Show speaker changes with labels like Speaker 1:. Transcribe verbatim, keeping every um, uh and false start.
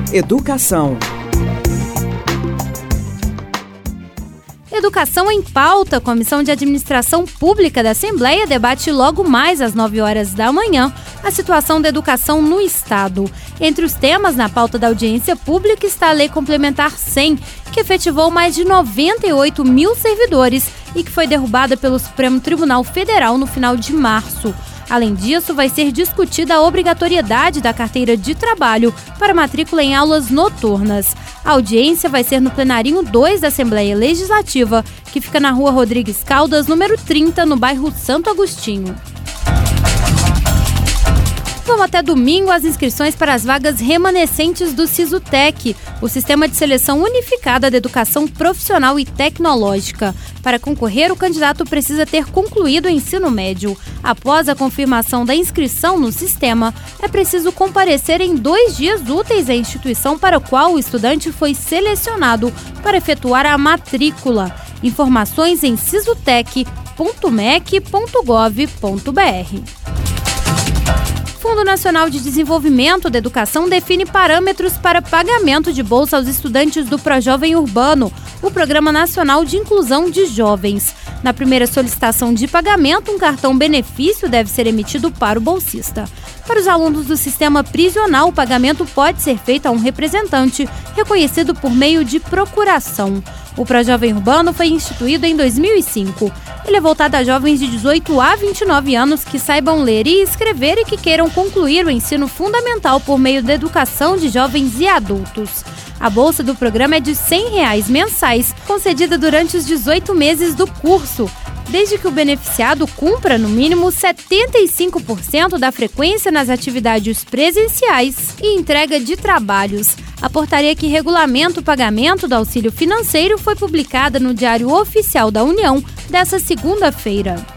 Speaker 1: Educação.
Speaker 2: Educação em pauta. A Comissão de Administração Pública da Assembleia debate logo mais às nove horas da manhã a situação da educação no Estado. Entre os temas na pauta da audiência pública está a Lei Complementar cem, que efetivou mais de noventa e oito mil servidores e que foi derrubada pelo Supremo Tribunal Federal no final de março. Além disso, vai ser discutida a obrigatoriedade da carteira de trabalho para matrícula em aulas noturnas. A audiência vai ser no Plenarinho dois da Assembleia Legislativa, que fica na Rua Rodrigues Caldas, número trinta, no bairro Santo Agostinho. Vão até domingo as inscrições para as vagas remanescentes do SISUTEC, o Sistema de Seleção Unificada da Educação Profissional e Tecnológica. Para concorrer, o candidato precisa ter concluído o ensino médio. Após a confirmação da inscrição no sistema, é preciso comparecer em dois dias úteis à instituição para a qual o estudante foi selecionado para efetuar a matrícula. Informações em sisutec ponto mec ponto gov ponto br. O Fundo Nacional de Desenvolvimento da Educação define parâmetros para pagamento de bolsa aos estudantes do Projovem Urbano, o Programa Nacional de Inclusão de Jovens. Na primeira solicitação de pagamento, um cartão benefício deve ser emitido para o bolsista. Para os alunos do sistema prisional, o pagamento pode ser feito a um representante reconhecido por meio de procuração. O Projovem Urbano foi instituído em dois mil e cinco. Ele é voltado a jovens de dezoito a vinte e nove anos que saibam ler e escrever e que queiram concluir o ensino fundamental por meio da educação de jovens e adultos. A bolsa do programa é de cem reais mensais, concedida durante os dezoito meses do curso, desde que o beneficiado cumpra, no mínimo, setenta e cinco por cento da frequência nas atividades presenciais e entrega de trabalhos. A portaria que regulamenta o pagamento do auxílio financeiro foi publicada no Diário Oficial da União desta segunda-feira.